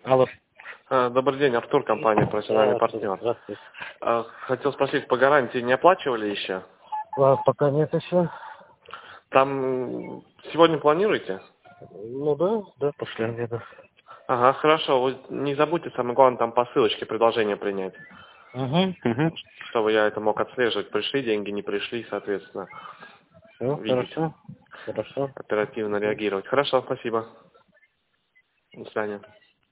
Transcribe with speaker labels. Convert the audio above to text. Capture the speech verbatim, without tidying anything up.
Speaker 1: Алло.
Speaker 2: А, Добрый день, Артур, компания «Профессиональный
Speaker 1: Здравствуйте.
Speaker 2: партнер».
Speaker 1: Здравствуйте.
Speaker 2: А, Хотел спросить, по гарантии не оплачивали еще?
Speaker 1: А, пока нет еще.
Speaker 2: Там сегодня планируете?
Speaker 1: Ну да, да, после обеда.
Speaker 2: Ага, хорошо. Вы не забудьте, самое главное, там по ссылочке предложение принять.
Speaker 1: Угу, угу.
Speaker 2: Чтобы я это мог отслеживать, пришли деньги, не пришли, соответственно,
Speaker 1: Все,
Speaker 2: видеть,
Speaker 1: хорошо. Хорошо.
Speaker 2: оперативно реагировать. Хорошо, спасибо. До свидания.